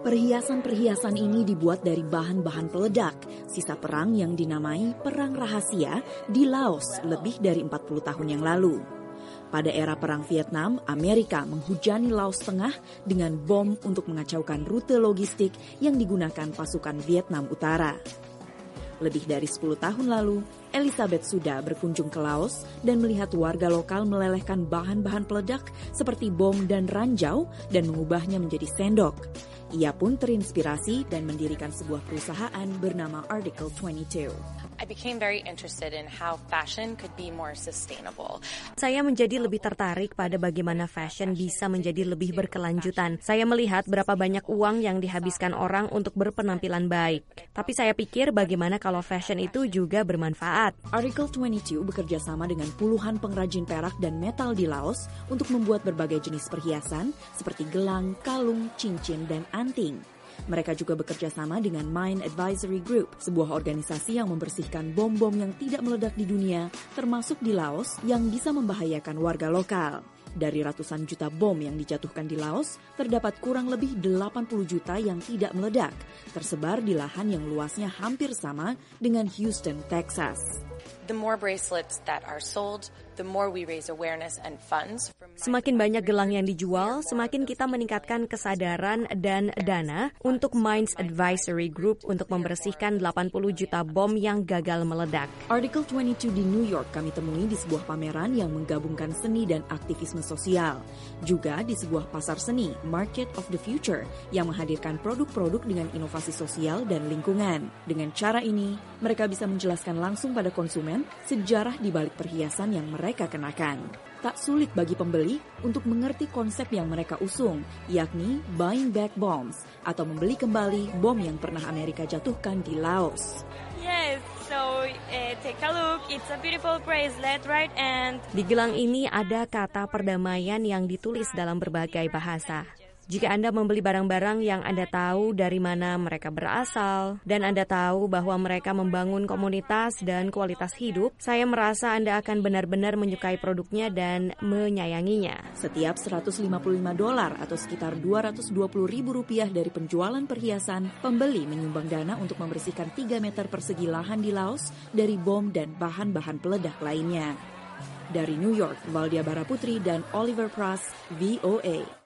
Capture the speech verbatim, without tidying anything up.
Perhiasan-perhiasan ini dibuat dari bahan-bahan peledak, sisa perang yang dinamai Perang Rahasia di Laos lebih dari empat puluh tahun yang lalu. Pada era Perang Vietnam, Amerika menghujani Laos Tengah dengan bom untuk mengacaukan rute logistik yang digunakan pasukan Vietnam Utara. Lebih dari sepuluh tahun lalu, Elizabeth Suda berkunjung ke Laos dan melihat warga lokal melelehkan bahan-bahan peledak seperti bom dan ranjau dan mengubahnya menjadi sendok. Ia pun terinspirasi dan mendirikan sebuah perusahaan bernama Article dua puluh dua. I became very interested in how fashion could be more sustainable. Saya menjadi lebih tertarik pada bagaimana fashion bisa menjadi lebih berkelanjutan. Saya melihat berapa banyak uang yang dihabiskan orang untuk berpenampilan baik. Tapi saya pikir bagaimana kalau fashion itu juga bermanfaat. Article dua puluh dua bekerja sama dengan puluhan pengrajin perak dan metal di Laos untuk membuat berbagai jenis perhiasan seperti gelang, kalung, cincin, dan anting. Mereka juga bekerja sama dengan Mine Advisory Group, sebuah organisasi yang membersihkan bom-bom yang tidak meledak di dunia, termasuk di Laos, yang bisa membahayakan warga lokal. Dari ratusan juta bom yang dijatuhkan di Laos, terdapat kurang lebih delapan puluh juta yang tidak meledak, tersebar di lahan yang luasnya hampir sama dengan Houston, Texas. The more bracelets that are sold, the more we raise awareness and funds. Semakin banyak gelang yang dijual, semakin kita meningkatkan kesadaran dan dana untuk Mines Advisory Group untuk membersihkan delapan puluh juta bom yang gagal meledak. Article dua puluh dua di New York kami temui di sebuah pameran yang menggabungkan seni dan aktivisme sosial. Juga di sebuah pasar seni, Market of the Future, yang menghadirkan produk-produk dengan inovasi sosial dan lingkungan. Dengan cara ini, mereka bisa menjelaskan langsung pada konsumen sejarah di balik perhiasan yang mereka kenakan. Tak sulit bagi pembeli untuk mengerti konsep yang mereka usung, yakni buying back bombs, atau membeli kembali bom yang pernah Amerika jatuhkan di Laos. Yes, so uh, take a look. It's a beautiful bracelet, right? And di gelang ini ada kata perdamaian yang ditulis dalam berbagai bahasa. Jika Anda membeli barang-barang yang Anda tahu dari mana mereka berasal, dan Anda tahu bahwa mereka membangun komunitas dan kualitas hidup, saya merasa Anda akan benar-benar menyukai produknya dan menyayanginya. Setiap seratus lima puluh lima dolar atau sekitar dua ratus dua puluh ribu rupiah dari penjualan perhiasan, pembeli menyumbang dana untuk membersihkan tiga meter persegi lahan di Laos dari bom dan bahan-bahan peledak lainnya. Dari New York, Valdia Baraputri dan Oliver Pras, V O A.